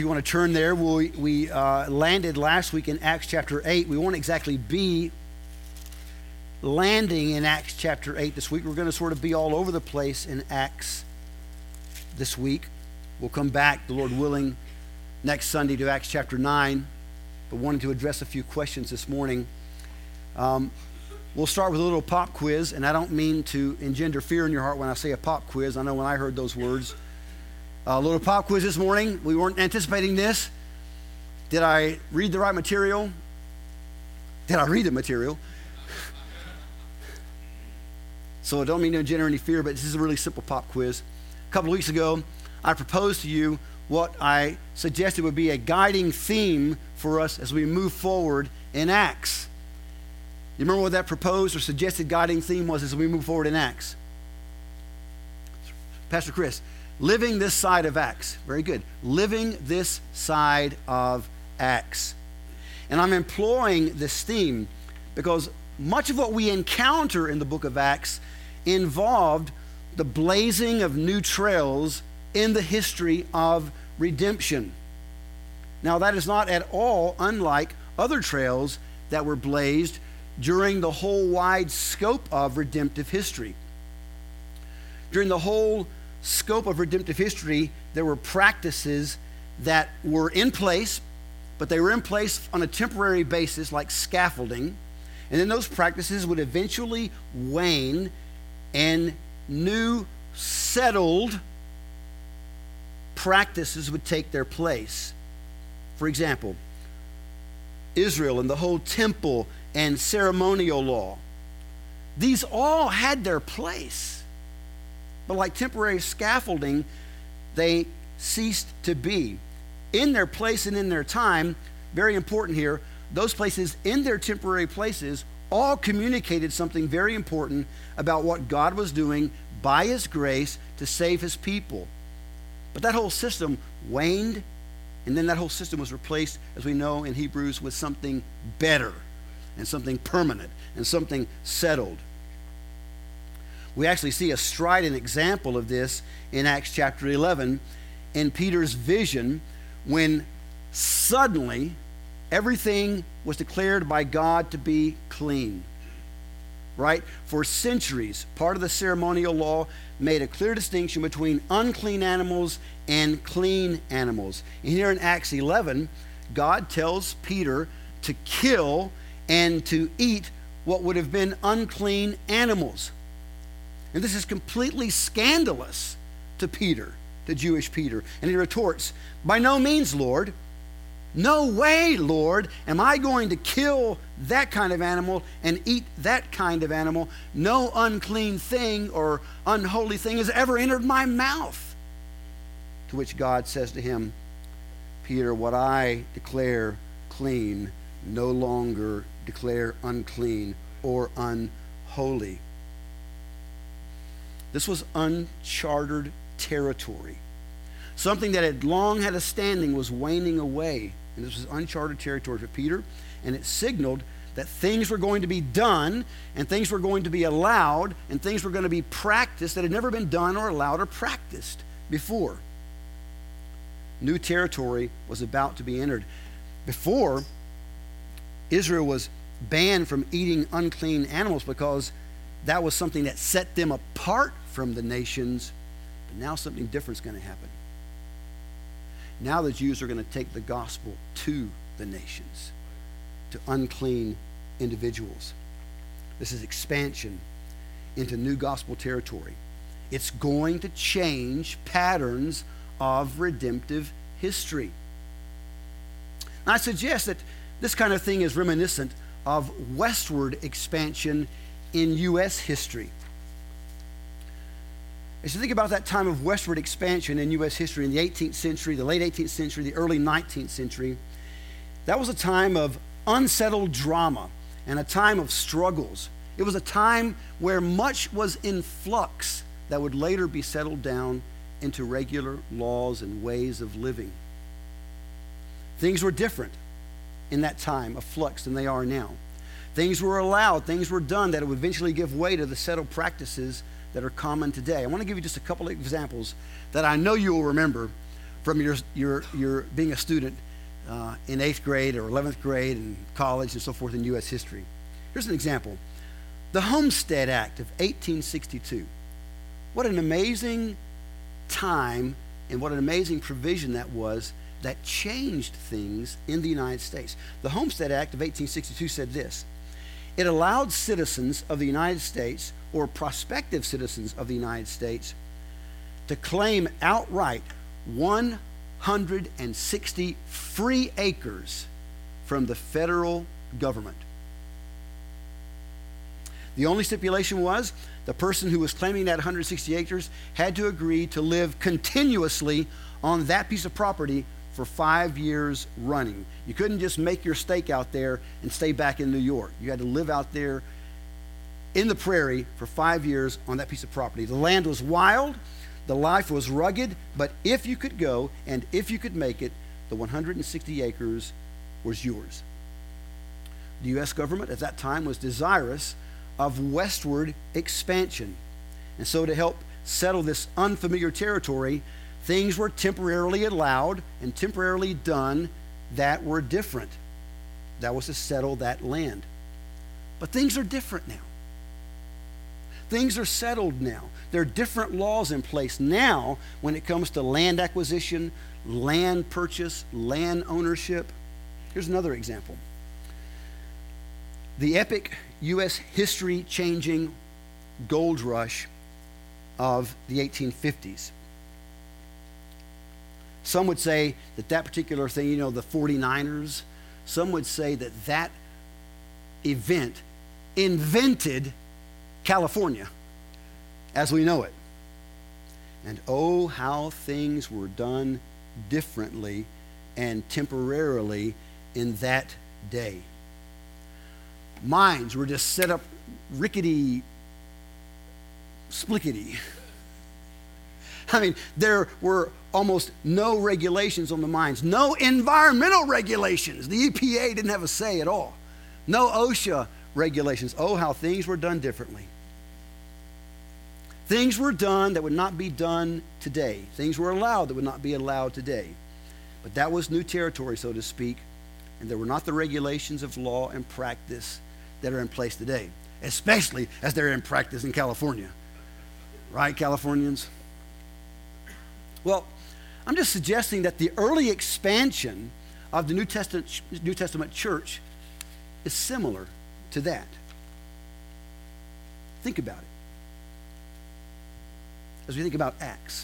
You want to turn there? We landed last week in Acts chapter 8. We won't exactly be landing in Acts chapter 8 this week. We're going to sort of be all over the place in Acts this week. We'll come back, the Lord willing, next Sunday to Acts chapter 9. But wanted to address a few questions this morning. We'll start with a little pop quiz, and I don't mean to engender fear in your heart when I say a pop quiz. I know when I heard those words. A little pop quiz this morning. We weren't anticipating this. Did I read the right material? Did I read the material? So I don't mean to engender any fear, but this is a really simple pop quiz. A couple of weeks ago, I proposed to you what I suggested would be a guiding theme for us as we move forward in Acts. You remember what that proposed or suggested guiding theme was as we move forward in Acts? Pastor Chris. Living this side of Acts. Very good. Living this side of Acts. And I'm employing this theme because much of what we encounter in the book of Acts involved the blazing of new trails in the history of redemption. Now, that is not at all unlike other trails that were blazed during the whole wide scope of redemptive history. During the whole scope of redemptive history, there were practices that were in place, but they were in place on a temporary basis like scaffolding, and then those practices would eventually wane and new settled practices would take their place. For example, Israel and the whole temple and ceremonial law. These all had their place. But like temporary scaffolding, they ceased to be. In their place and in their time, very important here, those places in their temporary places all communicated something very important about what God was doing by His grace to save His people. But that whole system waned, and then that whole system was replaced, as we know in Hebrews, with something better and something permanent and something settled. We actually see a strident example of this in Acts chapter 11 in Peter's vision when suddenly everything was declared by God to be clean. Right? For centuries, part of the ceremonial law made a clear distinction between unclean animals and clean animals. And here in Acts 11, God tells Peter to kill and to eat what would have been unclean animals. And this is completely scandalous to Peter, to Jewish Peter. And he retorts, "By no means, Lord. No way, Lord, am I going to kill that kind of animal and eat that kind of animal. No unclean thing or unholy thing has ever entered my mouth." To which God says to him, "Peter, what I declare clean, no longer declare unclean or unholy." This was uncharted territory. Something that had long had a standing was waning away. And this was uncharted territory for Peter. And it signaled that things were going to be done and things were going to be allowed and things were going to be practiced that had never been done or allowed or practiced before. New territory was about to be entered. Before, Israel was banned from eating unclean animals because that was something that set them apart from the nations. But now something different is going to happen. Now the Jews are going to take the gospel to the nations, to unclean individuals. This is expansion into new gospel territory. It's going to change patterns of redemptive history. I suggest that this kind of thing is reminiscent of westward expansion in U.S. history. As you think about that time of westward expansion in U.S. history in the 18th century, the late 18th century, the early 19th century, that was a time of unsettled drama and a time of struggles. It was a time where much was in flux that would later be settled down into regular laws and ways of living. Things were different in that time of flux than they are now. Things were allowed, things were done that would eventually give way to the settled practices that are common today. I want to give you just a couple of examples that I know you will remember from your being a student in 8th grade or 11th grade and college and so forth in U.S. history. Here's an example. The Homestead Act of 1862. What an amazing time and what an amazing provision that was that changed things in the United States. The Homestead Act of 1862 said this: it allowed citizens of the United States or prospective citizens of the United States to claim outright 160 free acres from the federal government. The only stipulation was the person who was claiming that 160 acres had to agree to live continuously on that piece of property for 5 years running. You couldn't just make your stake out there and stay back in New York. You had to live out there in the prairie for 5 years on that piece of property. The land was wild, the life was rugged, but if you could go and if you could make it, the 160 acres was yours. The U.S. government at that time was desirous of westward expansion. And so to help settle this unfamiliar territory, things were temporarily allowed and temporarily done that were different. That was to settle that land. But things are different now. Things are settled now. There are different laws in place now when it comes to land acquisition, land purchase, land ownership. Here's another example. The epic U.S. history-changing gold rush of the 1850s. Some would say that that particular thing, the 49ers, some would say that that event invented California as we know it. And oh, how things were done differently and temporarily in that day. Mines were just set up rickety, splickety. I mean, there were almost no regulations on the mines, no environmental regulations. The EPA didn't have a say at all. No OSHA regulations. Oh, how things were done differently. Things were done that would not be done today. Things were allowed that would not be allowed today. But that was new territory, so to speak, and there were not the regulations of law and practice that are in place today, especially as they're in practice in California. Right, Californians? Well, I'm just suggesting that the early expansion of the New Testament church is similar to that. Think about it. As we think about Acts,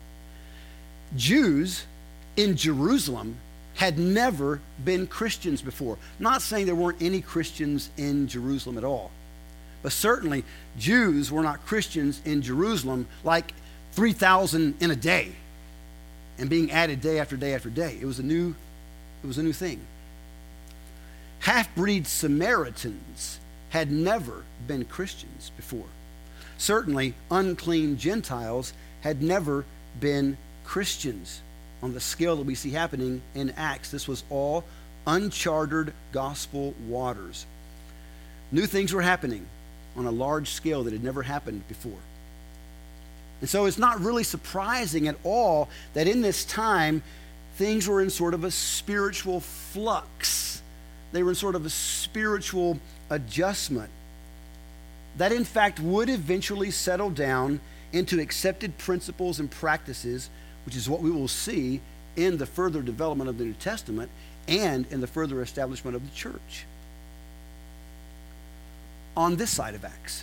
Jews in Jerusalem had never been Christians before. Not saying there weren't any Christians in Jerusalem at all, but certainly Jews were not Christians in Jerusalem like 3,000 in a day and being added day after day after day. It was a new thing. Half-breed Samaritans had never been Christians before. Certainly, unclean Gentiles had never been Christians on the scale that we see happening in Acts. This was all uncharted gospel waters. New things were happening on a large scale that had never happened before. And so it's not really surprising at all that in this time, things were in sort of a spiritual flux. They were in sort of a spiritual adjustment that in fact would eventually settle down into accepted principles and practices, which is what we will see in the further development of the New Testament and in the further establishment of the church. On this side of Acts.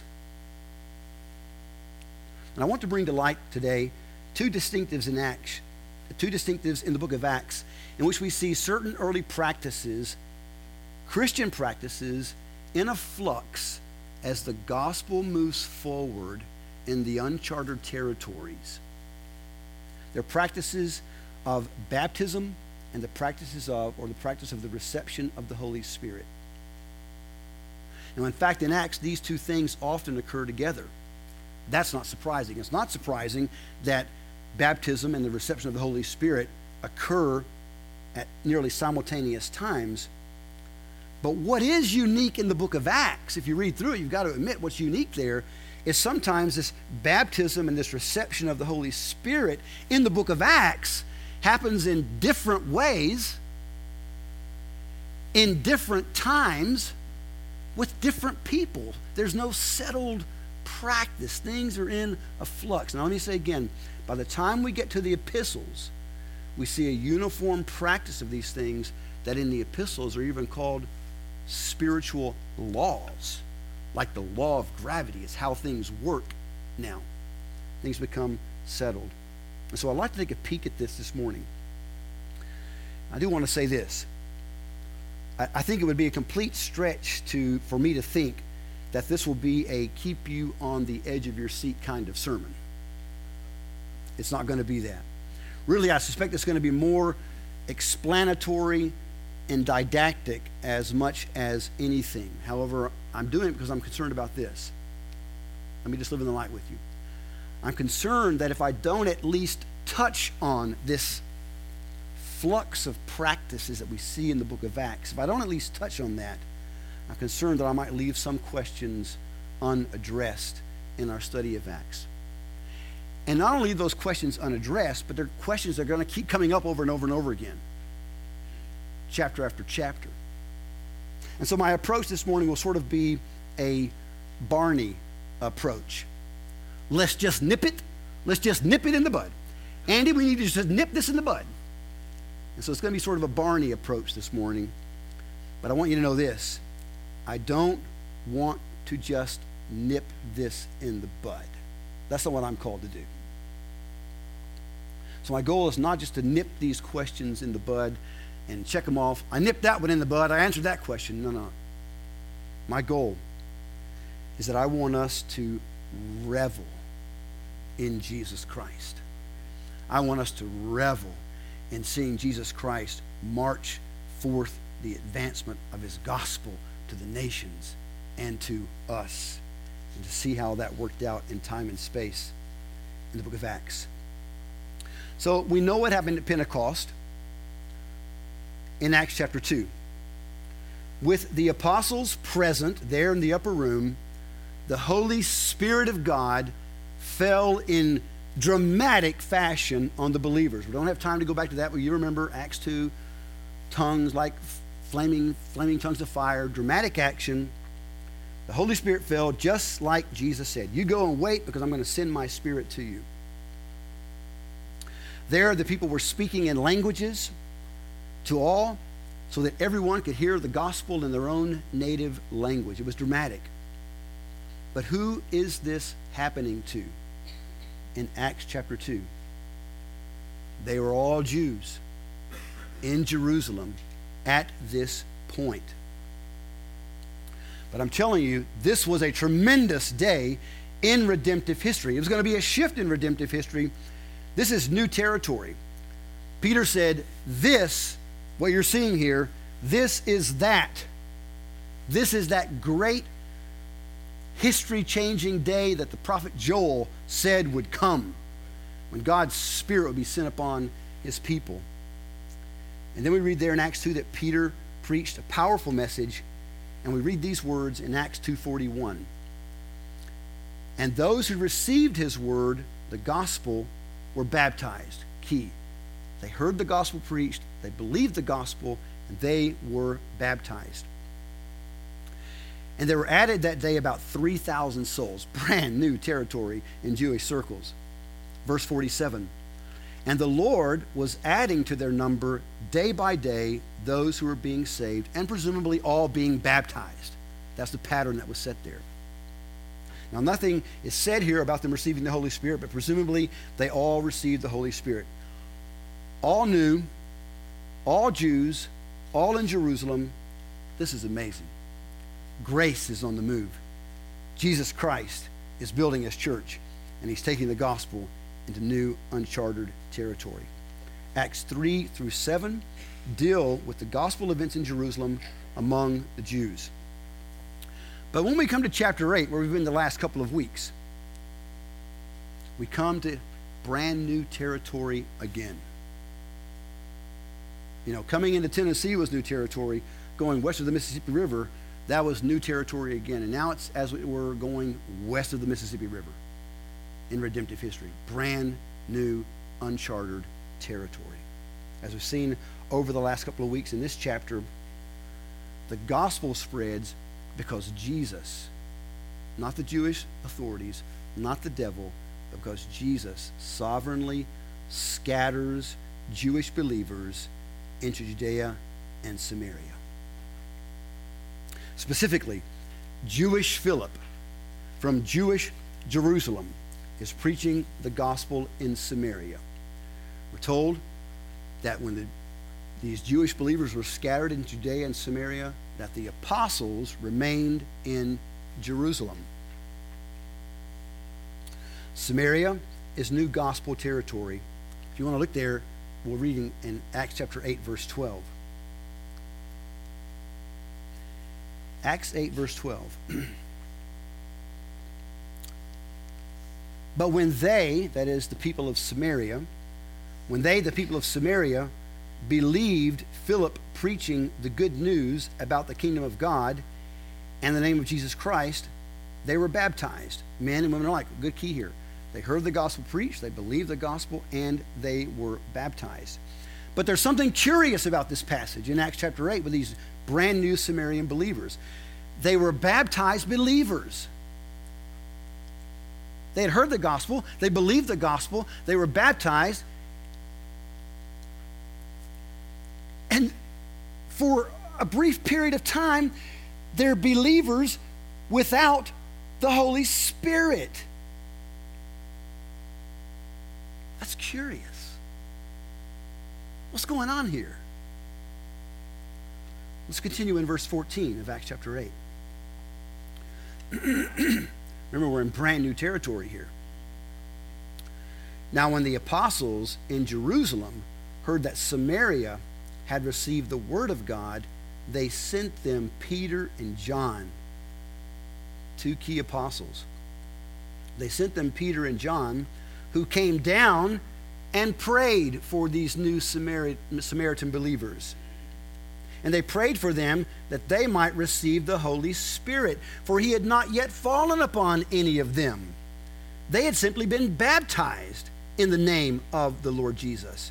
And I want to bring to light today two distinctives in the book of Acts, in which we see certain early practices, Christian practices, in a flux as the gospel moves forward in the uncharted territories. They're practices of baptism and the practice of the reception of the Holy Spirit. Now, in fact, in Acts, these two things often occur together. That's not surprising. It's not surprising that baptism and the reception of the Holy Spirit occur at nearly simultaneous times. But what is unique in the book of Acts, if you read through it, you've got to admit what's unique there, is sometimes this baptism and this reception of the Holy Spirit in the book of Acts happens in different ways, in different times, with different people. There's no settled practice. Things are in a flux. Now let me say again, by the time we get to the epistles, we see a uniform practice of these things that in the epistles are even called spiritual laws, like the law of gravity. It's how things work now. Things become settled. And so I'd like to take a peek at this morning. I do want to say this. I think it would be a complete stretch for me to think that this will be a keep you on the edge of your seat kind of sermon. It's not going to be that. Really, I suspect it's going to be more explanatory and didactic as much as anything. However, I'm doing it because I'm concerned about this. Let me just live in the light with you. I'm concerned that if I don't at least touch on this flux of practices that we see in the book of Acts, if I don't at least touch on that, I'm concerned that I might leave some questions unaddressed in our study of Acts. And not only those questions unaddressed, but they're questions that are going to keep coming up over and over and over again, chapter after chapter. And so my approach this morning will sort of be a Barney approach. Let's just nip it. Let's just nip it in the bud. Andy, we need to just nip this in the bud. And so it's going to be sort of a Barney approach this morning. But I want you to know this. I don't want to just nip this in the bud. That's not what I'm called to do. So my goal is not just to nip these questions in the bud and check them off. I nipped that one in the bud. I answered that question. No. My goal is that I want us to revel in Jesus Christ. I want us to revel in seeing Jesus Christ march forth the advancement of his gospel to the nations and to us, and to see how that worked out in time and space in the book of Acts. So we know what happened at Pentecost in Acts chapter 2. With the apostles present there in the upper room, the Holy Spirit of God fell in dramatic fashion on the believers. We don't have time to go back to that, but you remember Acts 2, tongues like flaming tongues of fire, dramatic action. The Holy Spirit fell just like Jesus said. You go and wait because I'm going to send my Spirit to you. There the people were speaking in languages to all so that everyone could hear the gospel in their own native language. It was dramatic. But who is this happening to in Acts chapter 2? They were all Jews in Jerusalem at this point. But I'm telling you, this was a tremendous day in redemptive history. It was going to be a shift in redemptive history. This is new territory. Peter said, this, what you're seeing here, this is that. This is that great history-changing day that the prophet Joel said would come, when God's Spirit would be sent upon his people. And then we read there in Acts 2 that Peter preached a powerful message, and we read these words in Acts 2:41. And those who received his word, the gospel, were baptized. Key. They heard the gospel preached, they believed the gospel, and they were baptized. And there were added that day about 3,000 souls, brand new territory in Jewish circles. Verse 47, and the Lord was adding to their number day by day those who were being saved, and presumably all being baptized. That's the pattern that was set there. Now, nothing is said here about them receiving the Holy Spirit, but presumably they all received the Holy Spirit. All new, all Jews, all in Jerusalem. This is amazing. Grace is on the move. Jesus Christ is building his church, and he's taking the gospel into new, uncharted territory. Acts 3 through 7 deal with the gospel events in Jerusalem among the Jews. But when we come to chapter 8, where we've been the last couple of weeks, we come to brand new territory again. You know, coming into Tennessee was new territory. Going west of the Mississippi River, that was new territory again. And now it's as we were going west of the Mississippi River in redemptive history. Brand new, uncharted territory. as we've seen over the last couple of weeks in this chapter, the gospel spreads because Jesus, not the Jewish authorities, not the devil, but because Jesus sovereignly scatters Jewish believers into Judea and Samaria. Specifically, Jewish Philip from Jewish Jerusalem is preaching the gospel in Samaria. We're told that when these Jewish believers were scattered in Judea and Samaria, that the apostles remained in Jerusalem. Samaria is new gospel territory. If you want to look there, we're reading in Acts chapter 8, verse 12. Acts 8, verse 12. But when they, that is the people of Samaria, when they, the people of Samaria, believed Philip preaching the good news about the kingdom of God and the name of Jesus Christ, they were baptized. Men and women alike. Good key here. They heard the gospel preached, they believed the gospel, and they were baptized. But there's something curious about this passage in Acts chapter 8 with these brand new Samaritan believers. They were baptized believers. They had heard the gospel, they believed the gospel, they were baptized. And for a brief period of time, they're believers without the Holy Spirit. That's curious. What's going on here? Let's continue in verse 14 of Acts chapter 8. Remember, we're in brand new territory here. Now, when the apostles in Jerusalem heard that Samaria had received the word of God, they sent them Peter and John, two key apostles. They sent them Peter and John, who came down and prayed for these new Samaritan believers. And they prayed for them that they might receive the Holy Spirit, for he had not yet fallen upon any of them. They had simply been baptized in the name of the Lord Jesus.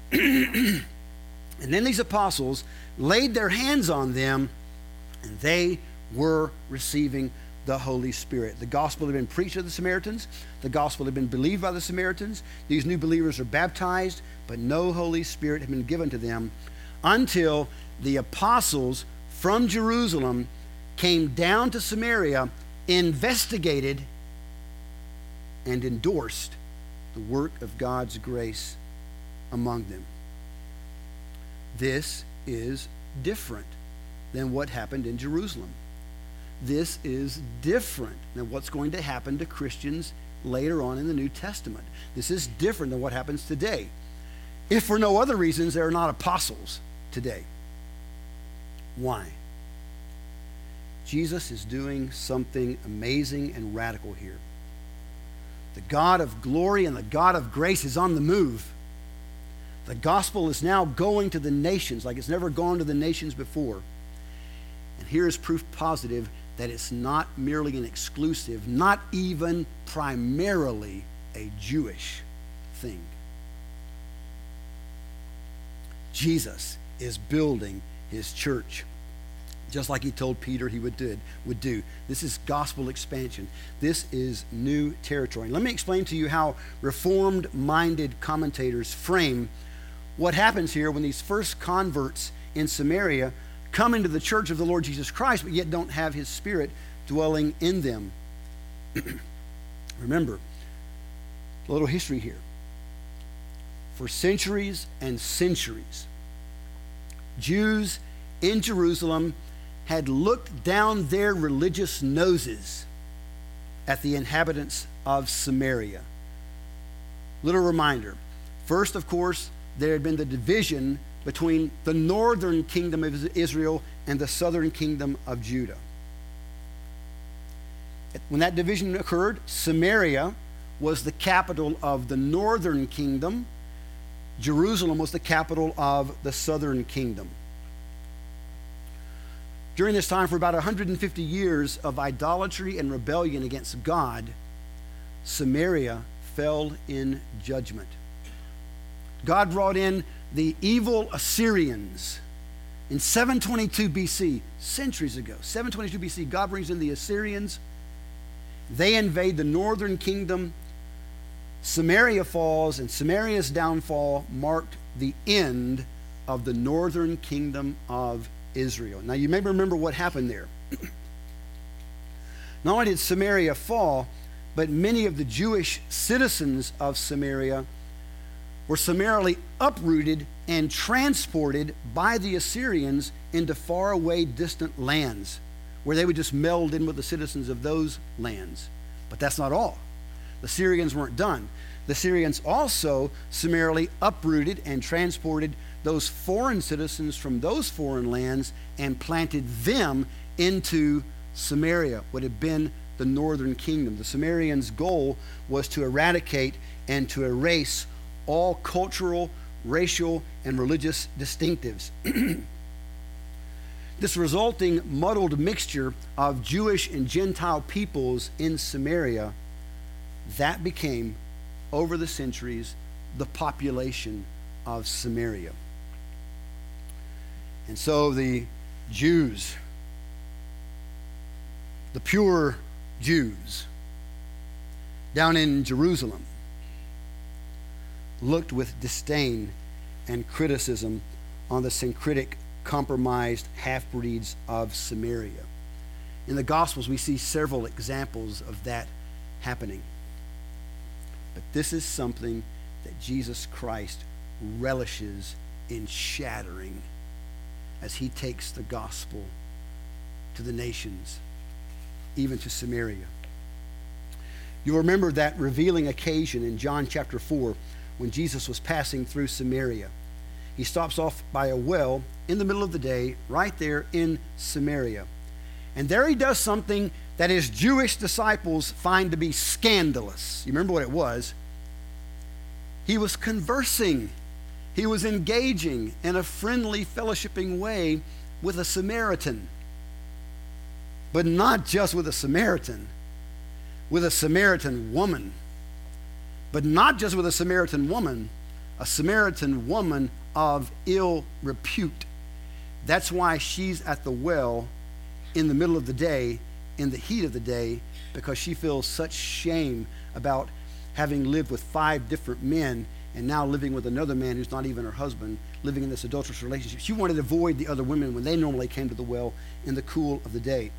And then these apostles laid their hands on them, and they were receiving the Holy Spirit. The gospel had been preached to the Samaritans. The gospel had been believed by the Samaritans. These new believers are baptized, but no Holy Spirit had been given to them until the apostles from Jerusalem came down to Samaria, investigated, and endorsed the work of God's grace among them. This is different than what happened in Jerusalem. This is different than what's going to happen to Christians later on in the New Testament. This is different than what happens today. If for no other reasons, there are not apostles today. Why? Jesus is doing something amazing and radical here. The God of glory and the God of grace is on the move. The gospel is now going to the nations like it's never gone to the nations before. And here is proof positive that it's not merely an exclusive, not even primarily a Jewish thing. Jesus is building his church, just like he told Peter he would do. This is gospel expansion. This is new territory. Let me explain to you how Reformed-minded commentators frame what happens here when these first converts in Samaria come into the church of the Lord Jesus Christ, but yet don't have his Spirit dwelling in them. Remember, a little history here. For centuries and centuries, Jews in Jerusalem had looked down their religious noses at the inhabitants of Samaria. Little reminder. First, of course, there had been the division between the northern kingdom of Israel and the southern kingdom of Judah. When that division occurred, Samaria was the capital of the northern kingdom. Jerusalem was the capital of the southern kingdom. During this time, for about 150 years of idolatry and rebellion against God, Samaria fell in judgment. God brought in the evil Assyrians. In 722 BC, centuries ago, 722 BC, God brings in the Assyrians. They invade the northern kingdom. Samaria falls, and Samaria's downfall marked the end of the northern kingdom of Israel. Now, you may remember what happened there. Not only did Samaria fall, but many of the Jewish citizens of Samaria were summarily uprooted and transported by the Assyrians into faraway, distant lands where they would just meld in with the citizens of those lands. But that's not all. The Syrians weren't done. The Syrians also summarily uprooted and transported those foreign citizens from those foreign lands and planted them into Samaria, what had been the northern kingdom. The Sumerians' goal was to eradicate and to erase all cultural, racial, and religious distinctives. This resulting muddled mixture of Jewish and Gentile peoples in Samaria, that became, over the centuries, the population of Samaria. And so the Jews, the pure Jews down in Jerusalem, looked with disdain and criticism on the syncretic, compromised half-breeds of Samaria. In the Gospels, we see several examples of that happening. But this is something that Jesus Christ relishes in shattering as he takes the gospel to the nations, even to Samaria. You'll remember that revealing occasion in John chapter 4 when Jesus was passing through Samaria. He stops off by a well in the middle of the day, right there in Samaria. And there he does something that his Jewish disciples find to be scandalous. You remember what it was? He was conversing. He was engaging in a friendly, fellowshipping way with a Samaritan. But not just with a Samaritan woman. But not just with a Samaritan woman of ill repute. That's why she's at the well in the middle of the day, in the heat of the day, because she feels such shame about having lived with 5 different men and now living with another man who's not even her husband, living in this adulterous relationship. She wanted to avoid the other women when they normally came to the well in the cool of the day.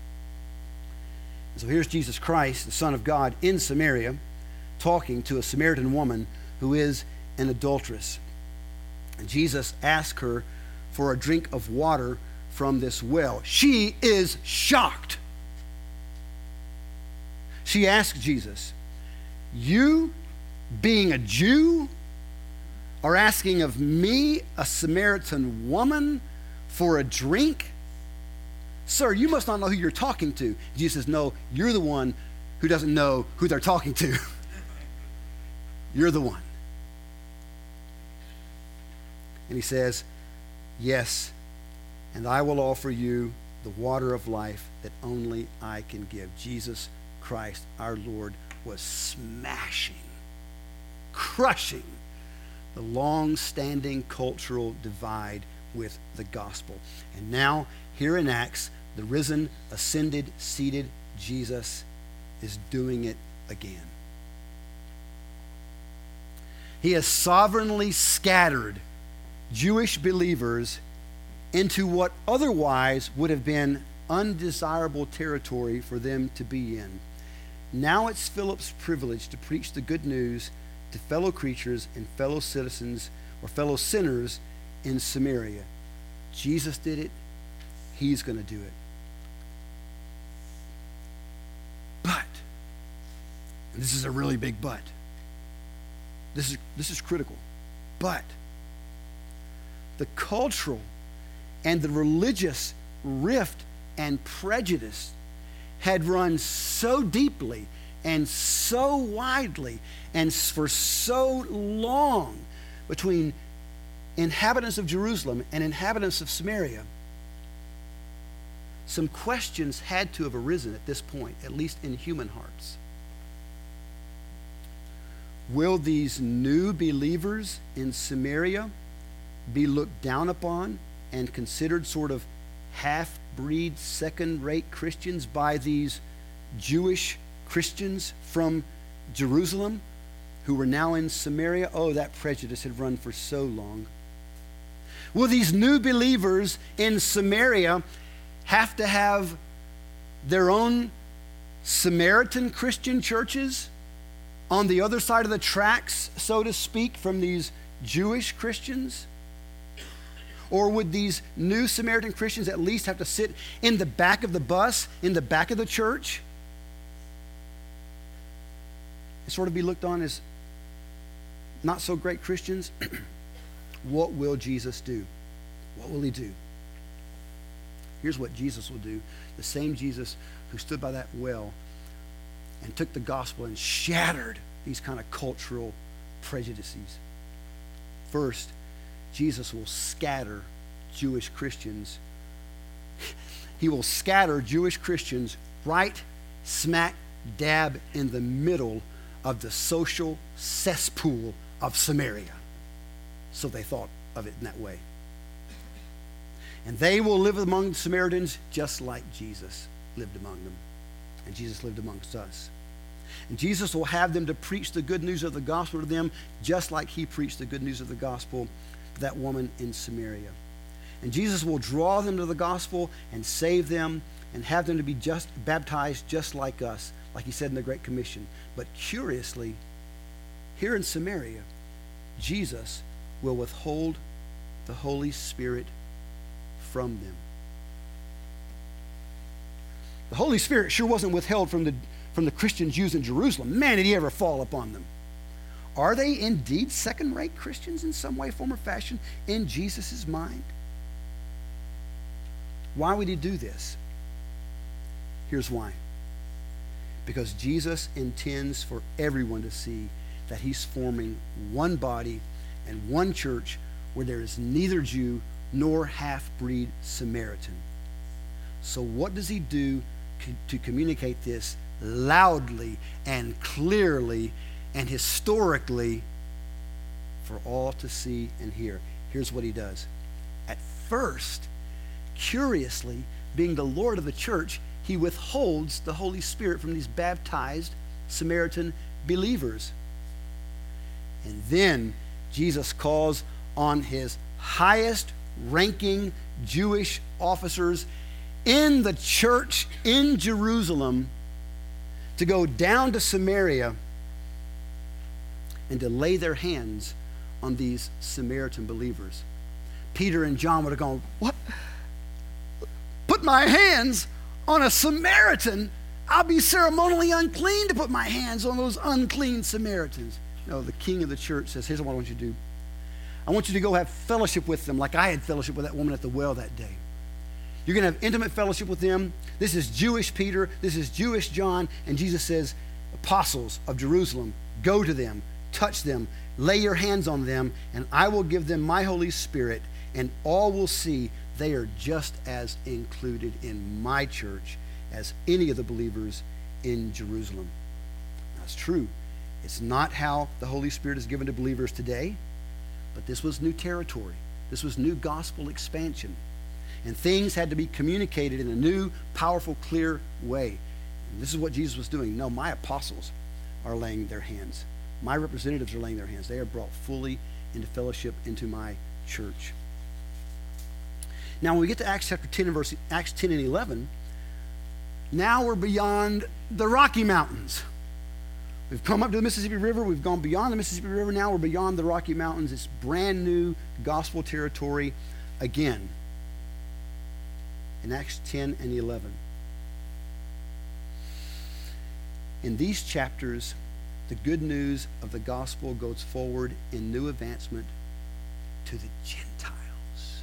So here's Jesus Christ, the Son of God, in Samaria, talking to a Samaritan woman who is an adulteress. And Jesus asked her for a drink of water from this well. She is shocked. She asked Jesus, "You, being a Jew, are asking of me, a Samaritan woman, for a drink? Sir, you must not know who you're talking to." Jesus says, "No, you're the one who doesn't know who they're talking to." You're the one. And he says, "Yes, and I will offer you the water of life that only I can give." Jesus Christ, our Lord, was smashing, crushing the long-standing cultural divide with the gospel. And now, here in Acts, the risen, ascended, seated Jesus is doing it again. He has sovereignly scattered Jewish believers into what otherwise would have been undesirable territory for them to be in. Now it's Philip's privilege to preach the good news to fellow creatures and fellow citizens or fellow sinners in Samaria. Jesus did it. He's going to do it. But, and this is a really big but. This is critical. But the cultural and the religious rift and prejudice had run so deeply and so widely and for so long between inhabitants of Jerusalem and inhabitants of Samaria. Some questions had to have arisen at this point, at least in human hearts. Will these new believers in Samaria be looked down upon and considered sort of half-breed, second-rate Christians by these Jewish Christians from Jerusalem who were now in Samaria? Oh, that prejudice had run for so long. Will these new believers in Samaria have to have their own Samaritan Christian churches on the other side of the tracks, so to speak, from these Jewish Christians? Or would these new Samaritan Christians at least have to sit in the back of the bus, in the back of the church, and sort of be looked on as not so great Christians? What will Jesus do? What will he do? Here's what Jesus will do. The same Jesus who stood by that well and took the gospel and shattered these kind of cultural prejudices. First, Jesus will scatter Jewish Christians. He will scatter Jewish Christians right smack dab in the middle of the social cesspool of Samaria. So they thought of it in that way. And they will live among the Samaritans just like Jesus lived among them. And Jesus lived amongst us. And Jesus will have them to preach the good news of the gospel to them just like he preached the good news of the gospel to that woman in Samaria. And Jesus will draw them to the gospel and save them and have them to be just baptized just like us, like he said in the Great Commission. But curiously, here in Samaria, Jesus will withhold the Holy Spirit from them. The Holy Spirit sure wasn't withheld from the Christian Jews in Jerusalem. Man, did he ever fall upon them. Are they indeed second-rate Christians in some way, form, or fashion in Jesus' mind? Why would he do this? Here's why. Because Jesus intends for everyone to see that he's forming one body and one church where there is neither Jew nor half-breed Samaritan. So what does he do to communicate this loudly and clearly and historically for all to see and hear? Here's what he does. At first, curiously, being the Lord of the church, he withholds the Holy Spirit from these baptized Samaritan believers. And then Jesus calls on his highest ranking Jewish officers in the church in Jerusalem to go down to Samaria and to lay their hands on these Samaritan believers. Peter and John would have gone, "What? Put my hands on a Samaritan? I'll be ceremonially unclean to put my hands on those unclean Samaritans." No, the king of the church says, here's what I want you to do. I want you to go have fellowship with them like I had fellowship with that woman at the well that day. You're going to have intimate fellowship with them. This is Jewish Peter. This is Jewish John. And Jesus says, apostles of Jerusalem, go to them, touch them, lay your hands on them, and I will give them my Holy Spirit, and all will see they are just as included in my church as any of the believers in Jerusalem. That's true. It's not how the Holy Spirit is given to believers today, but this was new territory. This was new gospel expansion. And things had to be communicated in a new, powerful, clear way. And this is what Jesus was doing. No, my apostles are laying their hands. My representatives are laying their hands. They are brought fully into fellowship into my church. Now, when we get to Acts chapter 10 and Acts 10 and 11, now we're beyond the Rocky Mountains. We've come up to the Mississippi River. We've gone beyond the Mississippi River. Now we're beyond the Rocky Mountains. It's brand new gospel territory again. In Acts 10 and 11. In these chapters, the good news of the gospel goes forward in new advancement to the Gentiles.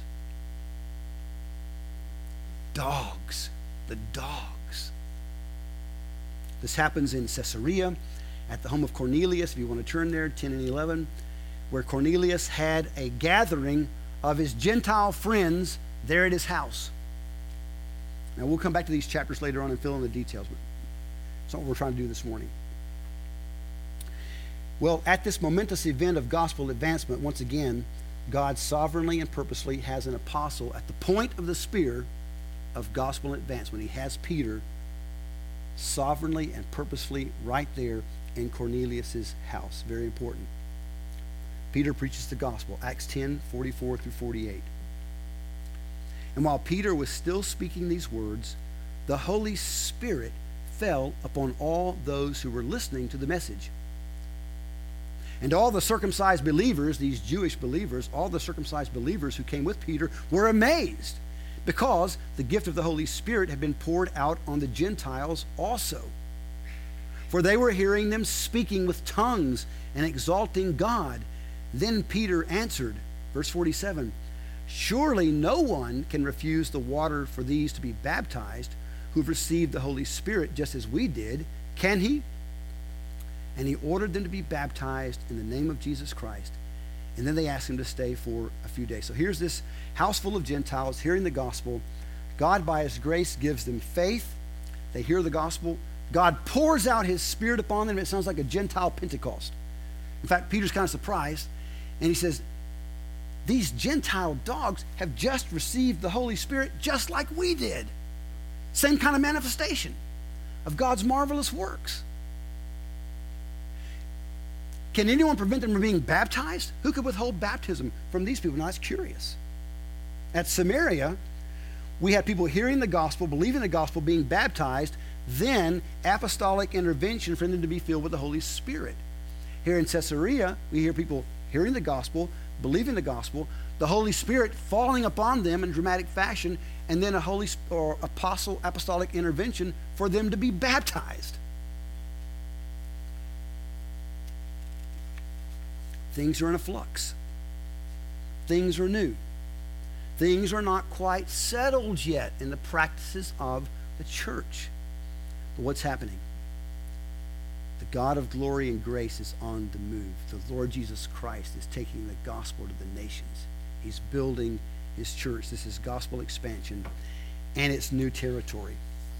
Dogs. The dogs. This happens in Caesarea at the home of Cornelius, if you want to turn there, 10 and 11, where Cornelius had a gathering of his Gentile friends there at his house. Now, we'll come back to these chapters later on and fill in the details, but it's not what we're trying to do this morning. Well, at this momentous event of gospel advancement, once again, God sovereignly and purposely has an apostle at the point of the spear of gospel advancement. He has Peter sovereignly and purposefully right there in Cornelius' house. Very important. Peter preaches the gospel, Acts 10:44 through 48. And while Peter was still speaking these words, the Holy Spirit fell upon all those who were listening to the message. And all the circumcised believers, these Jewish believers, all the circumcised believers who came with Peter were amazed because the gift of the Holy Spirit had been poured out on the Gentiles also. For they were hearing them speaking with tongues and exalting God. Then Peter answered, verse 47, "Surely no one can refuse the water for these to be baptized who've received the Holy Spirit just as we did, can he?" And he ordered them to be baptized in the name of Jesus Christ. And then they asked him to stay for a few days. So here's this house full of Gentiles hearing the gospel. God, by his grace, gives them faith. They hear the gospel. God pours out his Spirit upon them. It sounds like a Gentile Pentecost. In fact, Peter's kind of surprised. And he says, these Gentile dogs have just received the Holy Spirit just like we did. Same kind of manifestation of God's marvelous works. Can anyone prevent them from being baptized? Who could withhold baptism from these people? Now, that's curious. At Samaria, we had people hearing the gospel, believing the gospel, being baptized, then apostolic intervention for them to be filled with the Holy Spirit. Here in Caesarea, we hear people hearing the gospel, believing the gospel, the Holy Spirit falling upon them in dramatic fashion, and then a holy or apostolic intervention for them to be baptized. Things are in a flux. Things are new. Things are not quite settled yet in the practices of the church. But what's happening? The God of glory and grace is on the move. The Lord Jesus Christ is taking the gospel to the nations. He's building his church. This is gospel expansion, and it's new territory.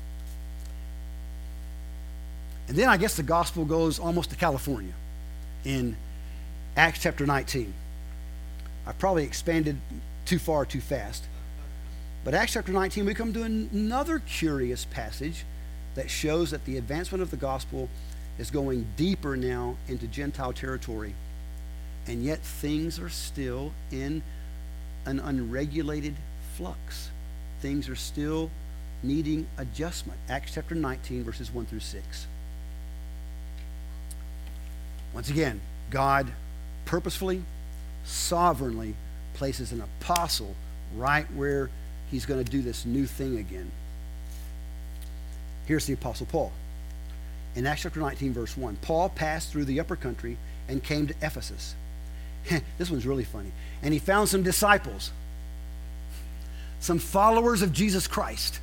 And then I guess the gospel goes almost to California in Acts chapter 19. I've probably expanded too far too fast. But Acts chapter 19, we come to another curious passage that shows that the advancement of the gospel is going deeper now into Gentile territory. And yet things are still in an unregulated flux. Things are still needing adjustment. Acts chapter 19, verses 1 through 6. Once again, God purposefully, sovereignly places an apostle right where he's going to do this new thing again. Here's the Apostle Paul. In Acts chapter 19, verse 1, Paul passed through the upper country and came to Ephesus. This one's really funny. And he found some disciples, some followers of Jesus Christ.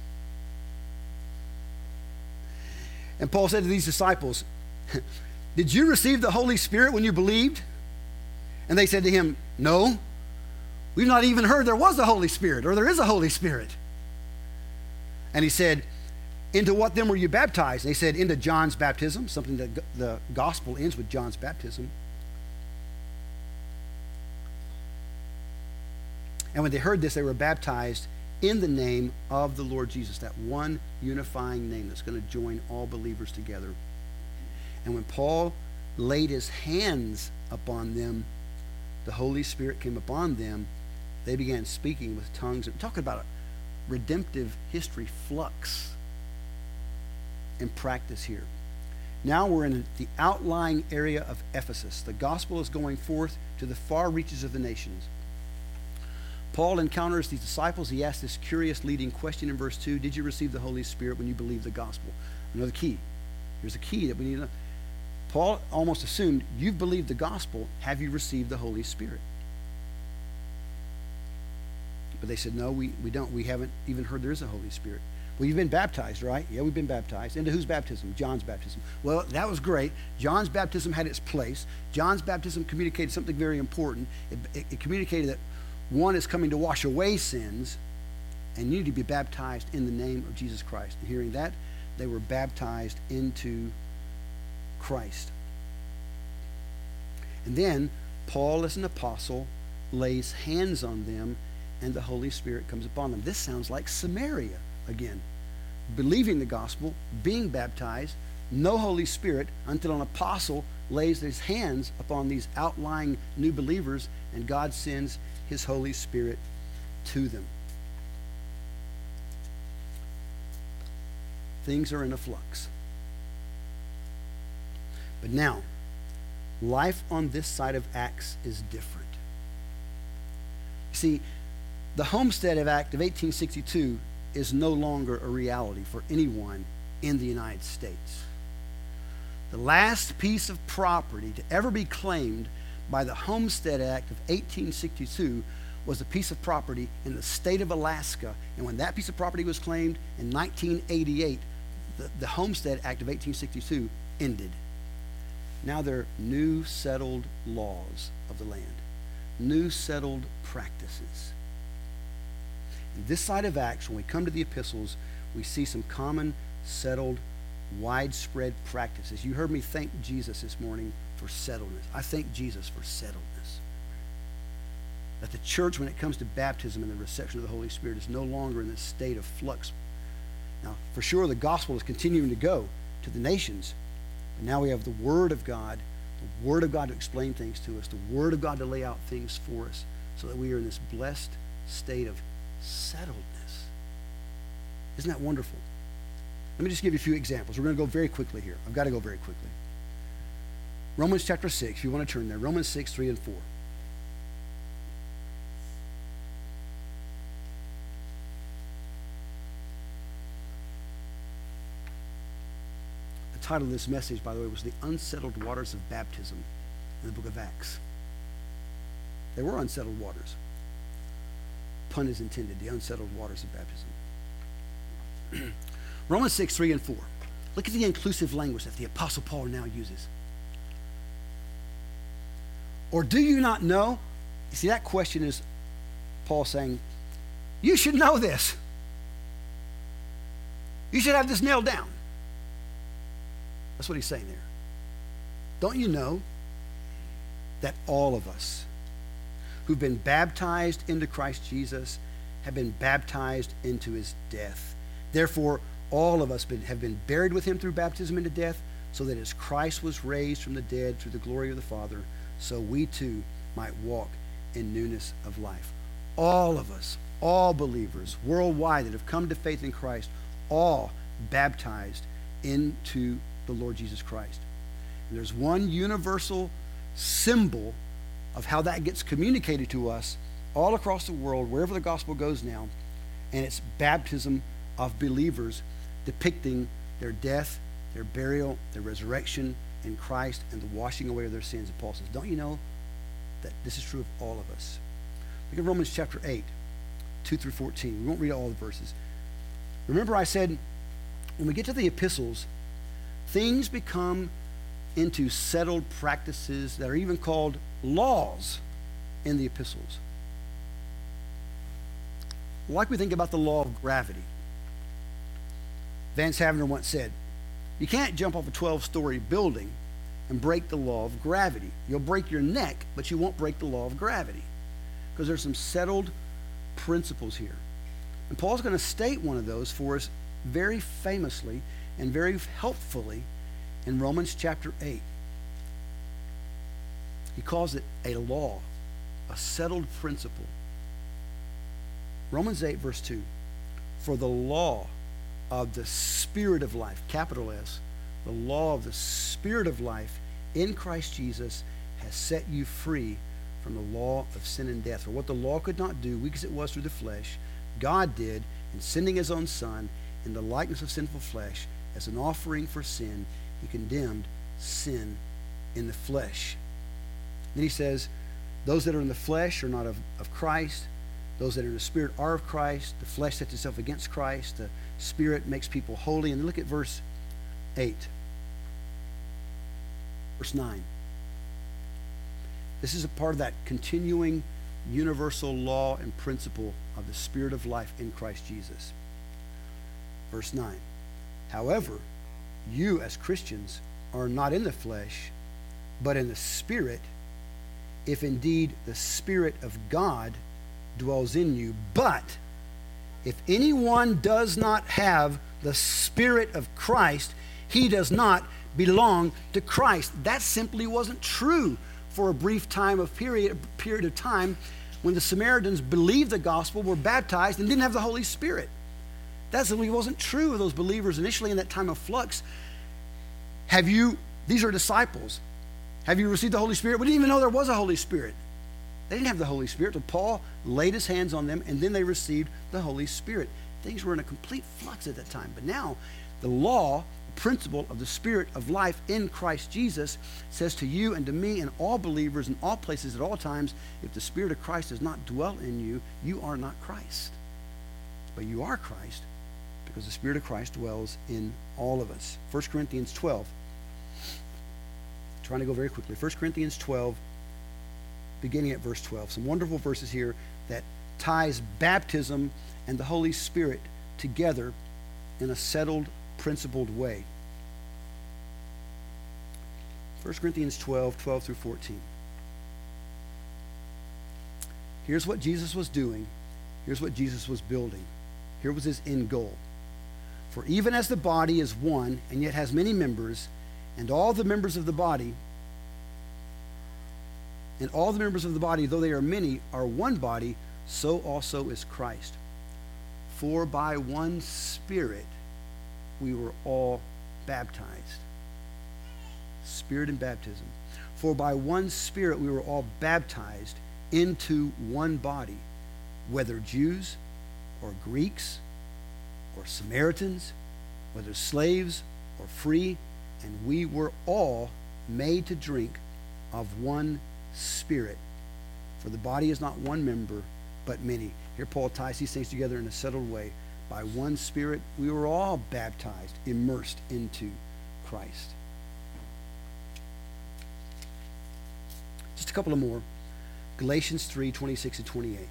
And Paul said to these disciples, "Did you receive the Holy Spirit when you believed?" And they said to him, "No, we've not even heard there was a Holy Spirit or there is a Holy Spirit." And he said, "Into what then were you baptized?" And they said, "Into John's baptism," something that the gospel ends with John's baptism. And when they heard this, they were baptized in the name of the Lord Jesus, that one unifying name that's going to join all believers together. And when Paul laid his hands upon them, the Holy Spirit came upon them. They began speaking with tongues. I'm talking about a redemptive history flux in practice here. Now we're in the outlying area of Ephesus. The gospel is going forth to the far reaches of the nations. Paul encounters these disciples. He asks this curious leading question in verse 2. Did you receive the Holy Spirit when you believed the gospel? Another key. Here's a key that we need to know. Paul almost assumed, you've believed the gospel, have you received the Holy Spirit? But they said, no, we don't. We haven't even heard there is a Holy Spirit. Well, you've been baptized, right? Yeah, we've been baptized. Into whose baptism? John's baptism. Well, that was great. John's baptism had its place. John's baptism communicated something very important. It communicated that one is coming to wash away sins, and you need to be baptized in the name of Jesus Christ. And hearing that, they were baptized into Christ. And then Paul, as an apostle, lays hands on them, and the Holy Spirit comes upon them. This sounds like Samaria again. Believing the gospel, being baptized, no Holy Spirit until an apostle lays his hands upon these outlying new believers, and God sends his Holy Spirit to them. Things are in a flux. But now, life on this side of Acts is different. See, the Homestead Act of 1862 is no longer a reality for anyone in the United States. The last piece of property to ever be claimed by the Homestead Act of 1862 was a piece of property in the state of Alaska. And when that piece of property was claimed in 1988, the Homestead Act of 1862 ended. Now there are new settled laws of the land, new settled practices. And this side of Acts, when we come to the epistles, we see some common, settled, widespread practices. You heard me thank Jesus this morning for settledness. I thank Jesus for settledness. That the church, when it comes to baptism and the reception of the Holy Spirit, is no longer in this state of flux. Now, for sure, the gospel is continuing to go to the nations. But now we have the Word of God, the Word of God to explain things to us, the Word of God to lay out things for us, so that we are in this blessed state of settledness. Isn't that wonderful? Let me just give you a few examples. We're going to go very quickly here. I've got to go very quickly. Romans chapter 6, if you want to turn there. Romans 6, 3 and 4. The title of this message, by the way, was The Unsettled Waters of Baptism in the book of Acts. They were unsettled waters. Pun is intended, the unsettled waters of baptism. Romans 6, 3 and 4. Look at the inclusive language that the Apostle Paul now uses. Or do you not know? You see, that question is Paul saying, you should know this. You should have this nailed down. That's what he's saying there. Don't you know that all of us who've been baptized into Christ Jesus have been baptized into his death? Therefore, all of us have been buried with him through baptism into death, so that as Christ was raised from the dead through the glory of the Father, so we too might walk in newness of life. All of us, all believers worldwide that have come to faith in Christ, all baptized into the Lord Jesus Christ. And there's one universal symbol of how that gets communicated to us all across the world, wherever the gospel goes now, and it's baptism of believers depicting their death, their burial, their resurrection in Christ, and the washing away of their sins. And Paul says, don't you know that this is true of all of us? Look at Romans chapter 8, 2 through 14. We won't read all the verses. Remember I said, when we get to the epistles, things become into settled practices that are even called laws in the epistles. Like we think about the law of gravity. Vance Havner once said, you can't jump off a 12-story building and break the law of gravity. You'll break your neck, but you won't break the law of gravity, because there's some settled principles here. And Paul's going to state one of those for us very famously and very helpfully in Romans chapter 8. He calls it a law, a settled principle. Romans 8, verse 2. For the law of the Spirit of life, capital S, the law of the Spirit of life in Christ Jesus has set you free from the law of sin and death. For what the law could not do, weak as it was through the flesh, God did in sending his own Son in the likeness of sinful flesh as an offering for sin. He condemned sin in the flesh. Then he says, those that are in the flesh are not of Christ. Those that are in the Spirit are of Christ. The flesh sets itself against Christ. The Spirit makes people holy. And look at verse 8. Verse 9. This is a part of that continuing universal law and principle of the Spirit of life in Christ Jesus. Verse 9. However, you as Christians are not in the flesh, but in the Spirit, if indeed the Spirit of God dwells in you. But if anyone does not have the Spirit of Christ, he does not belong to Christ. That simply wasn't true for a brief period of time when the Samaritans believed the gospel, were baptized, and didn't have the Holy Spirit. That simply wasn't true of those believers initially in that time of flux. These are disciples. Have you received the Holy Spirit? We didn't even know there was a Holy Spirit. They didn't have the Holy Spirit. So Paul laid his hands on them, and then they received the Holy Spirit. Things were in a complete flux at that time. But now, the law, principle of the Spirit of life in Christ Jesus says to you and to me and all believers in all places at all times, if the Spirit of Christ does not dwell in you, you are not Christ. But you are Christ because the Spirit of Christ dwells in all of us. 1 Corinthians 12. Trying to go very quickly. 1 Corinthians 12, beginning at verse 12. Some wonderful verses here that ties baptism and the Holy Spirit together in a settled, principled way. 1 Corinthians 12, 12 through 14. Here's what Jesus was doing. Here's what Jesus was building. Here was his end goal. For even as the body is one and yet has many members, and all the members of the body, though they are many, are one body, so also is Christ. For by one Spirit we were all baptized. Spirit and baptism. For by one Spirit we were all baptized into one body, whether Jews or Greeks or Samaritans, whether slaves or free, and we were all made to drink of one Spirit. For the body is not one member, but many. Here Paul ties these things together in a settled way. By one Spirit, we were all baptized, immersed into Christ. Just a couple of more. Galatians 3, 26 and 28.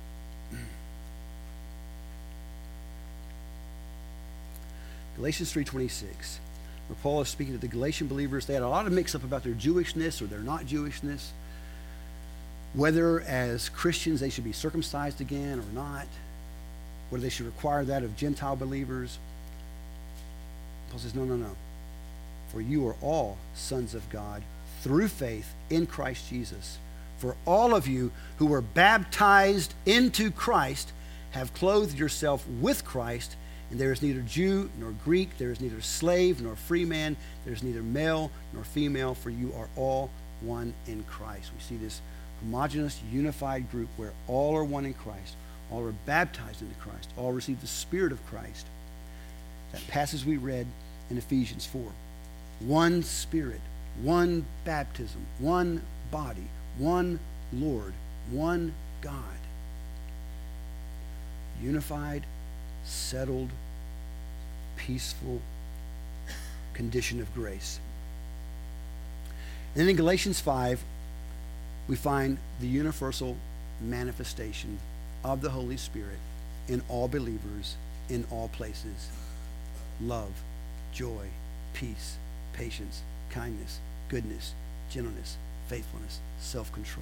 Galatians 3:26, where Paul is speaking to the Galatian believers. They had a lot of mix-up about their Jewishness or their not Jewishness, whether as Christians they should be circumcised again or not, whether they should require that of Gentile believers. Paul says, no. For you are all sons of God through faith in Christ Jesus. For all of you who were baptized into Christ have clothed yourself with Christ. And there is neither Jew nor Greek, there is neither slave nor free man, there is neither male nor female, for you are all one in Christ. We see this homogeneous, unified group where all are one in Christ, all are baptized into Christ, all receive the Spirit of Christ. That passage we read in Ephesians 4. One Spirit, one baptism, one body, one Lord, one God. Unified, settled, peaceful condition of grace. And then in Galatians 5, we find the universal manifestation of the Holy Spirit in all believers, in all places. Love, joy, peace, patience, kindness, goodness, gentleness, faithfulness, self-control.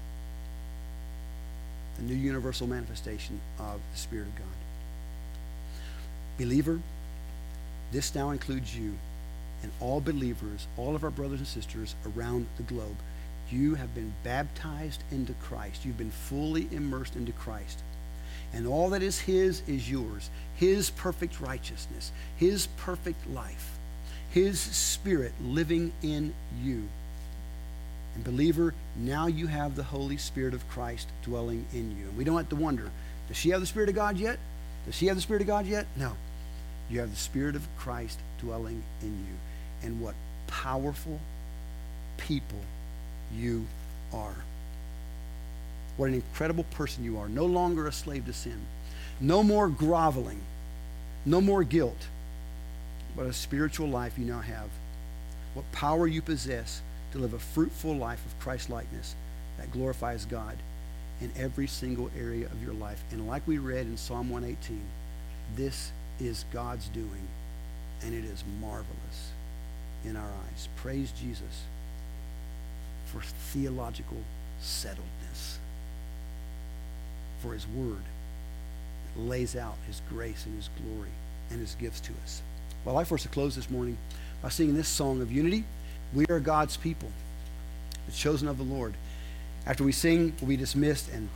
The new universal manifestation of the Spirit of God. Believer, this now includes you and all believers, all of our brothers and sisters around the globe. You have been baptized into Christ. You've been fully immersed into Christ. And all that is His is yours. His perfect righteousness, His perfect life, His Spirit living in you. And believer, now you have the Holy Spirit of Christ dwelling in you. And we don't have to wonder, does she have the Spirit of God yet? Does she have the Spirit of God yet? No. You have the Spirit of Christ dwelling in you. And what powerful people you are. What an incredible person you are. No longer a slave to sin. No more groveling. No more guilt. What a spiritual life you now have. What power you possess to live a fruitful life of Christ-likeness that glorifies God in every single area of your life. And like we read in Psalm 118, this is God's doing, and it is marvelous in our eyes. Praise Jesus for theological settledness. For his word lays out his grace and his glory and his gifts to us. Well, I'd like for us to close this morning by singing this song of unity. We are God's people, the chosen of the Lord. After we sing, we'll be dismissed and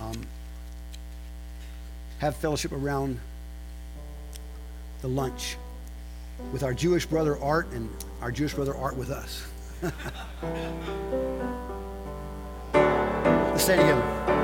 have fellowship around the lunch with our Jewish brother Art and our Jewish brother Art with us. Let's stand together.